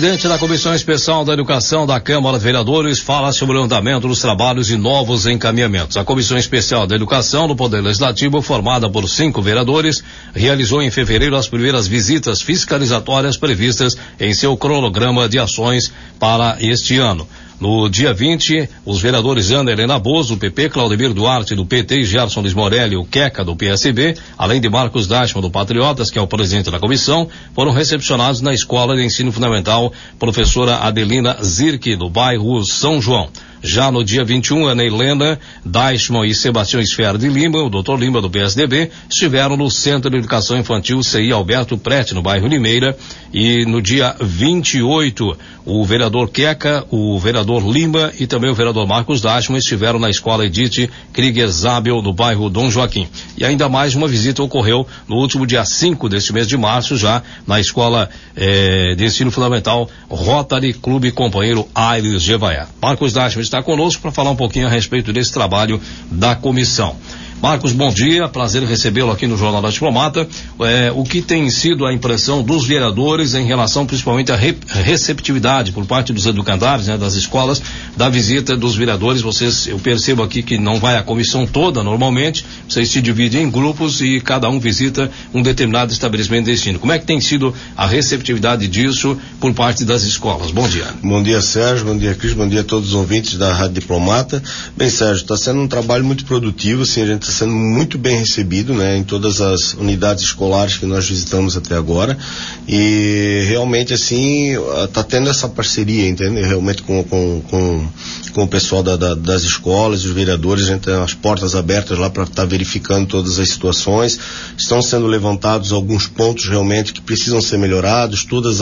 presidente da Comissão Especial da Educação da Câmara de Vereadores fala sobre o andamento dos trabalhos e novos encaminhamentos. A Comissão Especial da Educação do Poder Legislativo, formada por 5 vereadores, realizou em fevereiro as primeiras visitas fiscalizatórias previstas em seu cronograma de ações para este ano. No dia 20, os vereadores Ana Helena Bozo, do PP, Claudemir Duarte, do PT, e Gerson Luiz Morelli, o Queca, do PSB, além de Marcos Dashman, do Patriotas, que é o presidente da comissão, foram recepcionados na Escola de Ensino Fundamental professora Adelina Zirke, do bairro São João. Já no dia 21, Ana Helena Dashman e Sebastião Esfera de Lima, o Dr. Lima, do PSDB, estiveram no Centro de Educação Infantil CI Alberto Prete, no bairro Limeira. E no dia 28, o vereador Queca, o vereador Lima e também o vereador Marcos Dashman estiveram na Escola Edith Krieger Zabel, do bairro Dom Joaquim. E ainda mais uma visita ocorreu no último dia 5 deste mês de março, já na Escola de Ensino Fundamental Rotary Clube Companheiro Aires Jevaé. Marcos Dashman está conosco para falar um pouquinho a respeito desse trabalho da comissão. Marcos, bom dia, prazer recebê-lo aqui no Jornal da Diplomata. O que tem sido a impressão dos vereadores em relação principalmente à receptividade por parte dos educandários, né, das escolas, da visita dos vereadores? Eu percebo aqui que não vai a comissão toda normalmente, vocês se dividem em grupos e cada um visita um determinado estabelecimento de ensino. Como é que tem sido a receptividade disso por parte das escolas? Bom dia. Bom dia, Sérgio, bom dia, Cris, bom dia a todos os ouvintes da Rádio Diplomata. Bem, Sérgio, está sendo um trabalho muito produtivo, assim, a gente está sendo muito bem recebido, né, em todas as unidades escolares que nós visitamos até agora, e realmente assim está tendo essa parceria, entende? Realmente com o pessoal das escolas, os vereadores, a gente tem as portas abertas lá para estar verificando todas as situações. Estão sendo levantados alguns pontos realmente que precisam ser melhorados, todas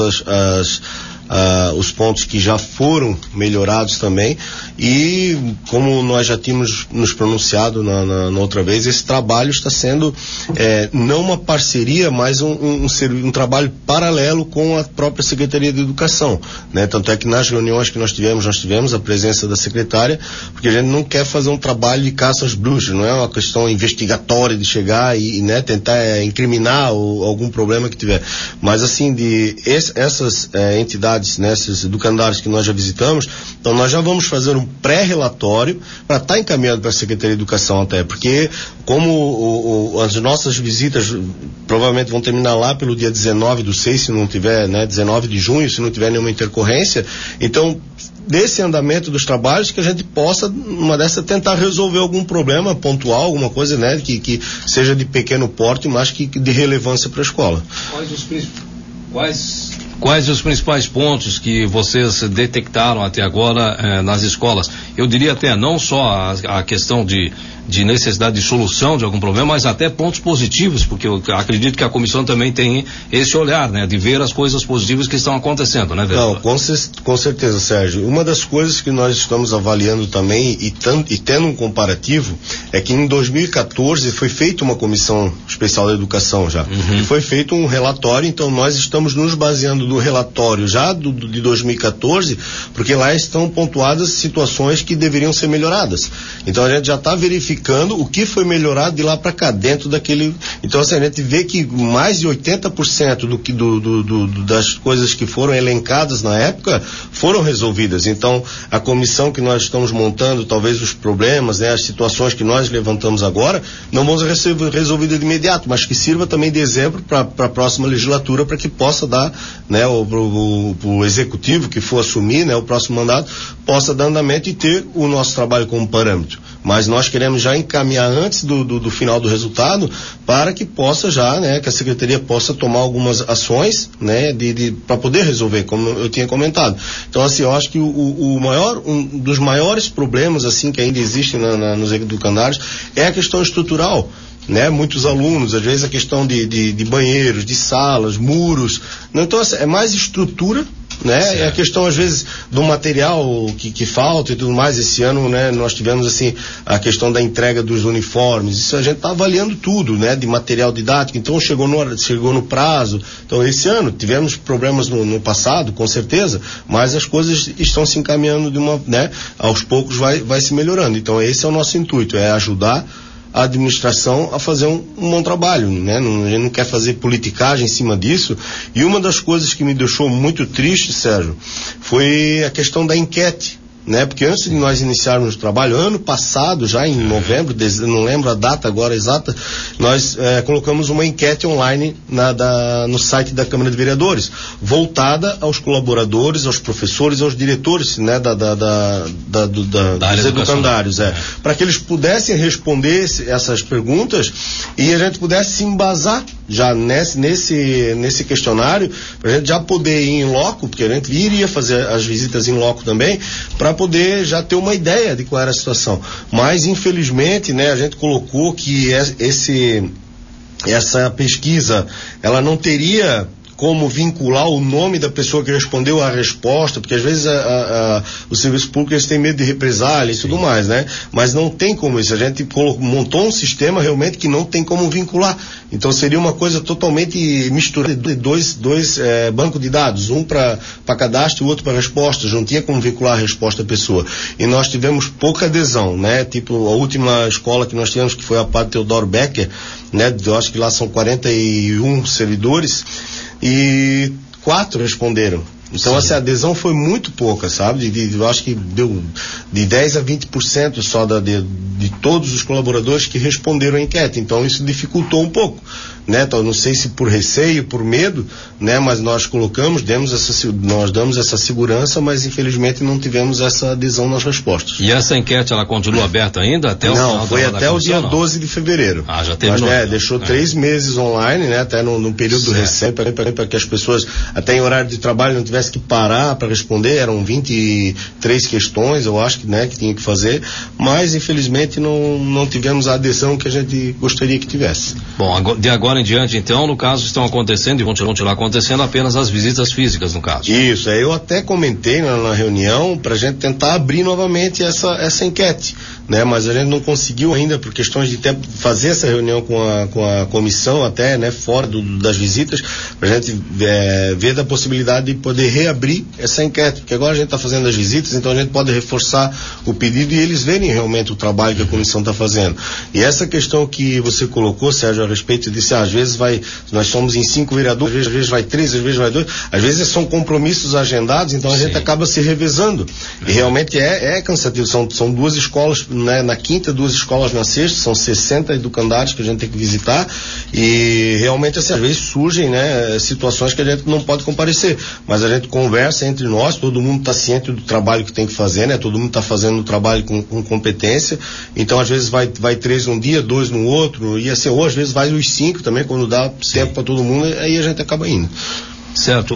os pontos que já foram melhorados também, e como nós já tínhamos nos pronunciado na outra vez, esse trabalho está sendo não uma parceria, mas um trabalho paralelo com a própria Secretaria de Educação, né? Tanto é que nas reuniões que nós tivemos a presença da secretária, porque a gente não quer fazer um trabalho de caça às bruxas, não é uma questão investigatória de chegar e né, tentar incriminar algum problema que tiver, mas assim, essas entidades, né, esses educandários que nós já visitamos, então nós já vamos fazer um pré-relatório para estar encaminhando para a Secretaria de Educação, até porque como as nossas visitas provavelmente vão terminar lá pelo dia 19/6, se não tiver, né, 19 de junho, se não tiver nenhuma intercorrência, então desse andamento dos trabalhos que a gente possa, uma dessa, tentar resolver algum problema pontual, alguma coisa, né, que seja de pequeno porte, mas que de relevância para a escola. Quais os principais pontos que vocês detectaram até agora nas escolas? Eu diria até não só a questão de necessidade de solução de algum problema, mas até pontos positivos, porque eu acredito que a comissão também tem esse olhar, né, de ver as coisas positivas que estão acontecendo, né, vereador? Não, com certeza, Sérgio. Uma das coisas que nós estamos avaliando também e tendo um comparativo é que em 2014 foi feita uma comissão especial da educação já. E foi feito um relatório, então nós estamos nos baseando no relatório já de 2014, porque lá estão pontuadas situações que deveriam ser melhoradas. Então a gente já está verificando o que foi melhorado de lá para cá, dentro daquele. Então assim, a gente vê que mais de 80% das coisas que foram elencadas na época foram resolvidas. Então a comissão que nós estamos montando, talvez os problemas, né, as situações que nós levantamos agora, não vão ser resolvidas de imediato, mas que sirva também de exemplo para a próxima legislatura, para que possa dar, né, o executivo que for assumir, né, o próximo mandato, possa dar andamento e ter o nosso trabalho como parâmetro. Mas nós queremos já encaminhar antes do final do resultado, para que possa já, né, que a Secretaria possa tomar algumas ações, né, para poder resolver, como eu tinha comentado. Então, assim, eu acho que um dos maiores problemas, assim, que ainda existem nos educandários é a questão estrutural, né? Muitos alunos, às vezes a questão de banheiros, de salas, muros, não, então assim, é mais estrutura, né? É a questão, às vezes, do material que falta e tudo mais. Esse ano, né, nós tivemos, assim, a questão da entrega dos uniformes. Isso a gente está avaliando tudo, né, de material didático. Então, chegou no prazo. Então, esse ano, tivemos problemas no passado, com certeza, mas as coisas estão se encaminhando né, aos poucos vai se melhorando. Então, esse é o nosso intuito, é ajudar a administração a fazer um bom trabalho, né? A gente não quer fazer politicagem em cima disso. E uma das coisas que me deixou muito triste, Sérgio, foi a questão da enquete, né? Porque antes de nós iniciarmos o trabalho, ano passado, já em novembro, não lembro a data agora exata, nós colocamos uma enquete online no site da Câmara de Vereadores, voltada aos colaboradores, aos professores, aos diretores, né? Dos educandários, para que eles pudessem responder essas perguntas e a gente pudesse se embasar já nesse questionário, para a gente já poder ir em loco, porque a gente iria fazer as visitas em loco também, para poder já ter uma ideia de qual era a situação. Mas, infelizmente, né, a gente colocou que essa pesquisa, ela não teria como vincular o nome da pessoa que respondeu à resposta, porque às vezes o serviço público eles têm medo de represália e tudo mais, né? Mas não tem como isso. A gente montou um sistema realmente que não tem como vincular. Então seria uma coisa totalmente misturada de dois bancos de dados, um para cadastro e o outro para respostas. Não tinha como vincular a resposta à pessoa. E nós tivemos pouca adesão, né? Tipo, a última escola que nós tivemos, que foi a Padre Teodoro Becker, né? Eu acho que lá são 41 servidores, e 4 responderam. Então, essa adesão foi muito pouca, sabe? Eu acho que deu de 10% a 20% só de todos os colaboradores que responderam a enquete. Então, isso dificultou um pouco, né? Então, não sei se por receio, por medo, né? Mas nós nós damos essa segurança, mas infelizmente não tivemos essa adesão nas respostas. E essa enquete, ela continua aberta ainda até o final? Não, foi até o dia 12 de fevereiro. Ah, já terminou. Mas, deixou 3 meses online, né? Até no período recente, para que as pessoas, até em horário de trabalho, não tivessem que parar para responder. Eram 23 questões, eu acho que, né, que tinha que fazer, mas infelizmente não tivemos a adesão que a gente gostaria que tivesse. Bom, de agora em diante, então, no caso, estão acontecendo e vão continuar acontecendo apenas as visitas físicas, no caso. Isso, eu até comentei na reunião para a gente tentar abrir novamente essa enquete, né? Mas a gente não conseguiu ainda, por questões de tempo, fazer essa reunião com a comissão, até, né, fora das visitas, para a gente ver da possibilidade de poder reabrir essa enquete, porque agora a gente está fazendo as visitas, então a gente pode reforçar o pedido e eles verem realmente o trabalho que a comissão está fazendo. E essa questão que você colocou, Sérgio, a respeito disso, às vezes nós somos em 5 vereadores, às vezes vai 3, às vezes vai 2, às vezes são compromissos agendados, então a gente acaba se revezando. E realmente é cansativo. São 2 escolas, né, na quinta, 2 escolas na sexta, são 60 educandários que a gente tem que visitar, e realmente assim, às vezes surgem, né, situações que a gente não pode comparecer, mas a gente conversa entre nós, todo mundo está ciente do trabalho que tem que fazer, né? Todo mundo está fazendo o trabalho com competência, então às vezes vai 3 um dia, 2 no outro, e assim, ou às vezes vai os 5 também, quando dá tempo para todo mundo, aí a gente acaba indo. Certo.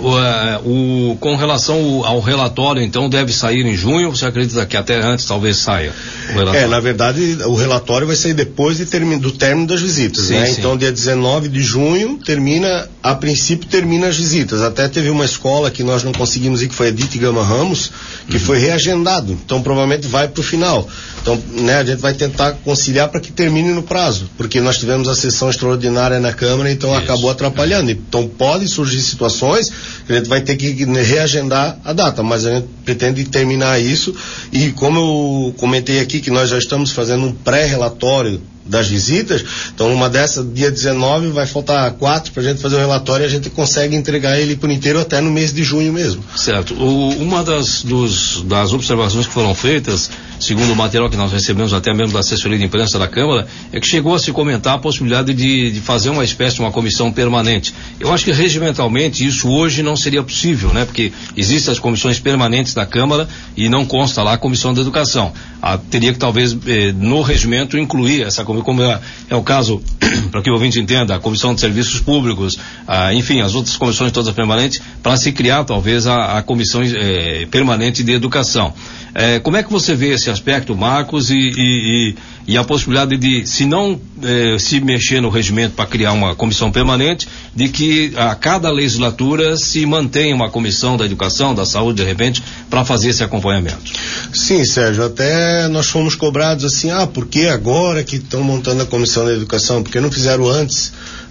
Com relação ao relatório, então, deve sair em junho? Você acredita que até antes talvez saia o relatório? Na verdade, o relatório vai sair depois do término das visitas, né? Sim. Então, dia 19 de junho, a princípio termina as visitas. Até teve uma escola que nós não conseguimos ir, que foi a Edith Gama Ramos, que foi reagendado. Então, provavelmente vai para o final. Então, né, a gente vai tentar conciliar para que termine no prazo, porque nós tivemos a sessão extraordinária na Câmara, então acabou atrapalhando. Então, podem surgir situações que a gente vai ter que reagendar a data, mas a gente pretende terminar isso, e como eu comentei aqui que nós já estamos fazendo um pré-relatório das visitas, então uma dessa, dia 19, vai faltar 4 para a gente fazer o relatório e a gente consegue entregar ele por inteiro até no mês de junho mesmo. Certo. Uma das observações que foram feitas, segundo o material que nós recebemos até mesmo da assessoria de imprensa da Câmara, é que chegou a se comentar a possibilidade de fazer uma espécie de uma comissão permanente. Eu acho que regimentalmente isso hoje não seria possível, né? Porque existem as comissões permanentes da Câmara e não consta lá a Comissão da Educação. Teria que talvez no regimento incluir essa comissão, como é o caso, para que o ouvinte entenda, a Comissão de Serviços Públicos, enfim, as outras comissões todas permanentes, para se criar talvez a Comissão Permanente de Educação. Como é que você vê esse aspecto, Marcos, e a possibilidade de, se não se mexer no regimento para criar uma comissão permanente, de que a cada legislatura se mantenha uma comissão da educação, da saúde, de repente, para fazer esse acompanhamento? Sim, Sérgio, até nós fomos cobrados assim, por que agora que estão montando a comissão da educação? Porque não fizeram antes?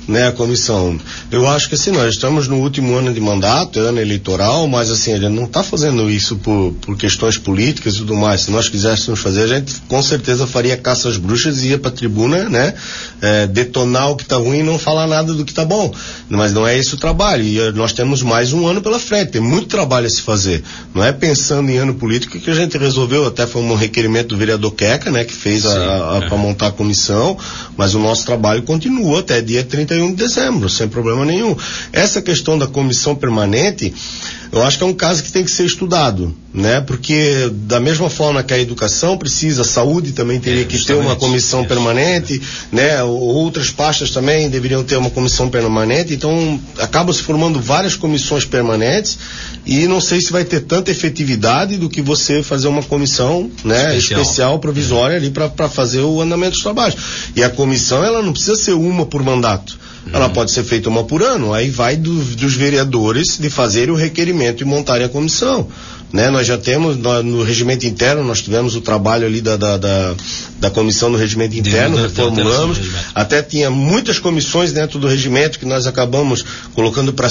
né, a comissão. Eu acho que assim, nós estamos no último ano de mandato, ano eleitoral, mas assim, a gente não está fazendo isso por questões políticas e tudo mais. Se nós quiséssemos fazer, a gente com certeza faria caça às bruxas e ia para a tribuna, né, detonar o que está ruim e não falar nada do que está bom. Mas não é esse o trabalho, e nós temos mais um ano pela frente, tem muito trabalho a se fazer. Não é pensando em ano político que a gente resolveu, até foi um requerimento do vereador Queca, né, que fez para montar a comissão, mas o nosso trabalho continua até dia 31 de dezembro, sem problema nenhum. Essa questão da comissão permanente, eu acho que é um caso que tem que ser estudado, né? Porque da mesma forma que a educação precisa, a saúde também teria que ter uma comissão permanente, né? Outras pastas também deveriam ter uma comissão permanente, então acaba se formando várias comissões permanentes e não sei se vai ter tanta efetividade do que você fazer uma comissão, né, especial provisória ali para fazer o andamento dos trabalhos. E a comissão, ela não precisa ser uma por mandato. Ela pode ser feita uma por ano, aí vai dos vereadores de fazerem o requerimento e montarem a comissão, né? Nós já temos no regimento interno, nós tivemos o trabalho ali da comissão no regimento interno, reformulamos, até tinha muitas comissões dentro do regimento que nós acabamos colocando para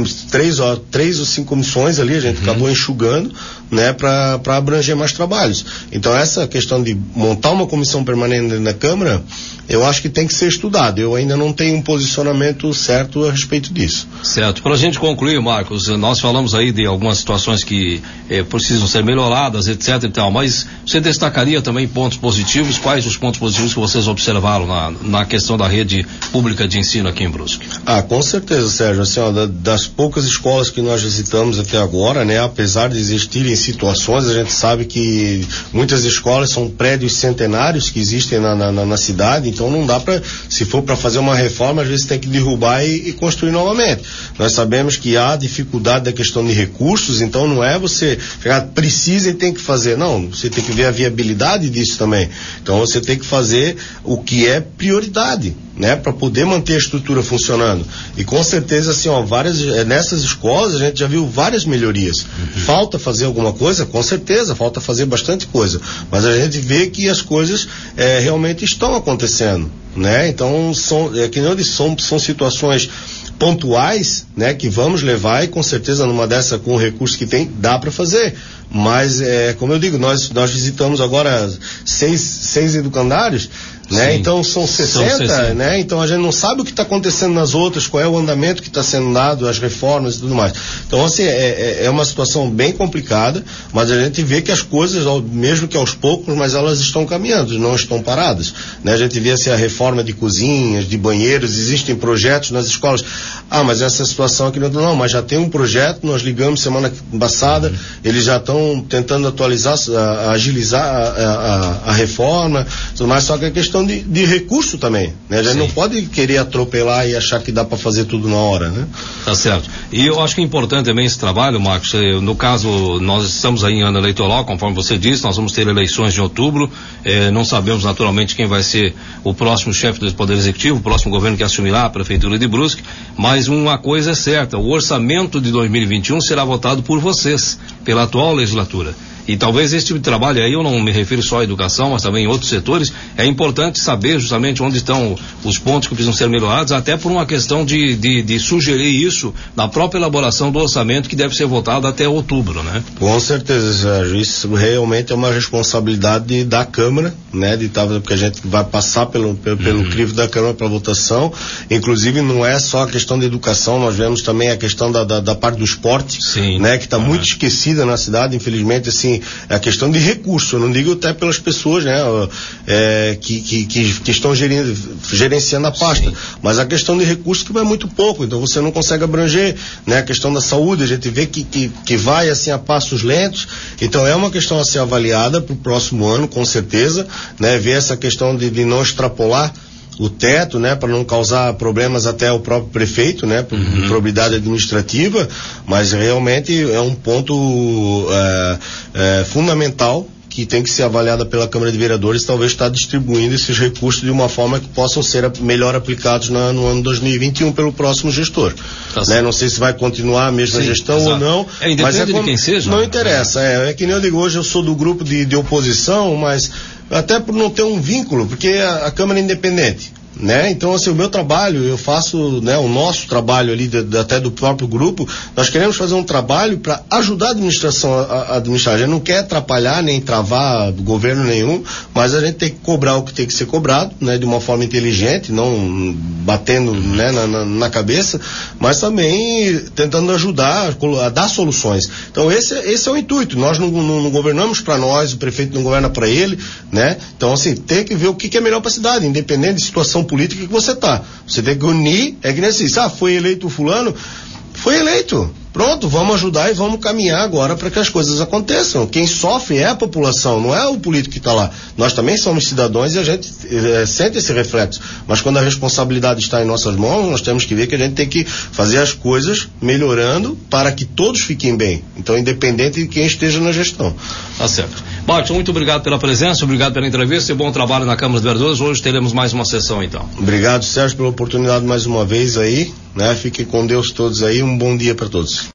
3 ou 5 comissões ali, a gente acabou enxugando, né, para abranger mais trabalhos. Então essa questão de montar uma comissão permanente na Câmara, eu acho que tem que ser estudado. Eu ainda não tenho um posicionamento certo a respeito disso. Certo. Para a gente concluir, Marcos, nós falamos aí de algumas situações que precisam ser melhoradas, etc e tal, mas você destacaria também pontos positivos? Quais os pontos positivos que vocês observaram na questão da rede pública de ensino aqui em Brusque? Com certeza, Sérgio. Assim, das poucas escolas que nós visitamos até agora, né, apesar de existirem situações, a gente sabe que muitas escolas são prédios centenários que existem na cidade, então não dá para, se for para fazer uma reforma, às vezes tem que derrubar e construir novamente. Nós sabemos que há dificuldade da questão de recursos, então não é você precisa e tem que fazer, não, você tem que ver a viabilidade disso também. Então você tem que fazer o que é prioridade, né, para poder manter a estrutura funcionando. E com certeza, assim, nessas escolas a gente já viu várias melhorias. Falta fazer alguma coisa? Com certeza, falta fazer bastante coisa. Mas a gente vê que as coisas realmente estão acontecendo, né? Então, que nem eu disse, são situações pontuais, né, que vamos levar e com certeza numa dessa, com o recurso que tem, dá para fazer. Mas, como eu digo, nós visitamos agora 6 educandários, né? Sim. Então são 60, né? Então a gente não sabe o que está acontecendo nas outras, qual é o andamento que está sendo dado, as reformas e tudo mais. Então, assim, é uma situação bem complicada, mas a gente vê que as coisas, mesmo que aos poucos, mas elas estão caminhando, não estão paradas, né? A gente vê assim, a reforma de cozinhas, de banheiros, existem projetos nas escolas. Mas essa situação aqui não, mas já tem um projeto, nós ligamos semana passada, eles já estão tentando atualizar, agilizar a reforma, tudo mais, só que a questão de recurso também, né? A gente não pode querer atropelar e achar que dá para fazer tudo na hora, né? Tá certo. E eu acho que é importante também esse trabalho, Marcos, no caso, nós estamos aí em ano eleitoral, conforme você disse, nós vamos ter eleições em outubro, não sabemos naturalmente quem vai ser o próximo chefe do Poder Executivo, o próximo governo que assumirá a Prefeitura de Brusque, mas uma coisa é certa, o orçamento de 2021 será votado por vocês, pela atual legislatura. E talvez esse tipo de trabalho aí, eu não me refiro só à educação, mas também em outros setores, é importante saber justamente onde estão os pontos que precisam ser melhorados, até por uma questão de sugerir isso na própria elaboração do orçamento que deve ser votado até outubro, né? Com certeza, Sérgio, isso realmente é uma responsabilidade da Câmara, né? Porque a gente vai passar pelo crivo da Câmara para votação, inclusive não é só a questão da educação, nós vemos também a questão da parte do esporte, né? Que está muito esquecida na cidade, infelizmente, assim, a questão de recurso, eu não digo até pelas pessoas, né, que estão gerenciando a pasta, mas a questão de recurso que vai muito pouco, então você não consegue abranger, né, a questão da saúde, a gente vê que vai assim a passos lentos, então é uma questão a ser avaliada para o próximo ano, com certeza, né, ver essa questão de não extrapolar o teto, né, para não causar problemas até o próprio prefeito, né, por probidade administrativa, mas realmente é um ponto fundamental que tem que ser avaliada pela Câmara de Vereadores, talvez estar distribuindo esses recursos de uma forma que possam ser melhor aplicados no ano 2021 pelo próximo gestor. Né? Não sei se vai continuar a mesma gestão ou não. Mas de quem seja. Não interessa. É que nem eu digo, hoje eu sou do grupo de oposição, mas até por não ter um vínculo, porque a Câmara é independente. né? Então, assim, o meu trabalho, eu faço, né, o nosso trabalho ali, até do próprio grupo, nós queremos fazer um trabalho para ajudar a administração a administrar. A gente não quer atrapalhar nem travar governo nenhum, mas a gente tem que cobrar o que tem que ser cobrado, né, de uma forma inteligente, não batendo, né, na cabeça, mas também tentando ajudar a dar soluções. Então, esse é o intuito. Nós não governamos para nós, o prefeito não governa para ele, né? Então, assim, tem que ver o que é melhor para a cidade, independente de situação política que você tá. Você tem que unir, é que nem assim, foi eleito o fulano, foi eleito. Pronto, vamos ajudar e vamos caminhar agora para que as coisas aconteçam. Quem sofre é a população, não é o político que está lá. Nós também somos cidadãos e a gente sente esse reflexo. Mas quando a responsabilidade está em nossas mãos, nós temos que ver que a gente tem que fazer as coisas melhorando para que todos fiquem bem. Então, independente de quem esteja na gestão. Tá certo. Bart, muito obrigado pela presença, obrigado pela entrevista e bom trabalho na Câmara dos Vereadores. Hoje teremos mais uma sessão, então. Obrigado, Sérgio, pela oportunidade mais uma vez aí, né? Fiquem com Deus todos aí, um bom dia para todos.